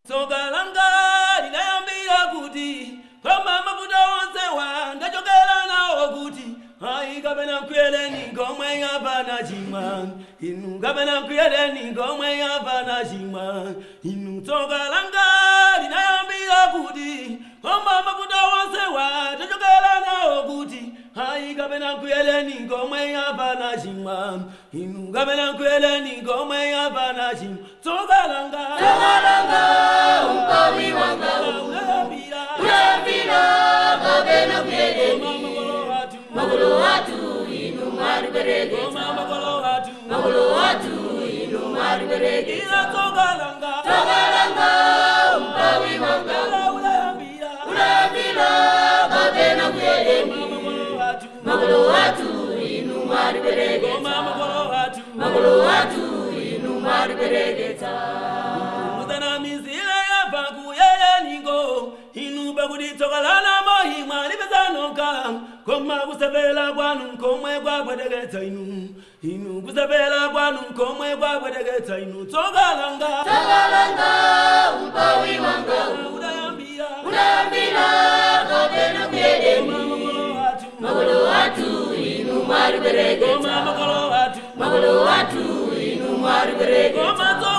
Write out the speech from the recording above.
Sogalanga inayambira kuti kama mafuta onse wanga chokera nawo kuti ai kapena kweleni ngomwe yapana chimwa inu kapena kweleni ngomwe yapana chimwa inu sogalanga inayambira kuti kama mafuta onse wanga chokera nawo kuti ai kapena kweleni ngomwe yapana chimwa inu kapena kweleni ngomwe yapana chimwa sogalanga umpawi wanga ulambira kapena kweleni magolo watu inu mariberegeta magolo watu inu mariberegeta sogalanga umpawi wanga ulambira kapena kweleni magolo watu inu mariberegeta magolo watu inu mariberegeta mudana mizile ya baku yeye ningo inu bagudi togalana mohimwa libezanoka koma kusabela kwanu komwe kwabwedegeta inu kusabela kwanu komwe kwabwedegeta inu togalanga umpawi wanga ulambira kapena kweleni magolo watu inu mariberegeta magolo watu inu mariberegeta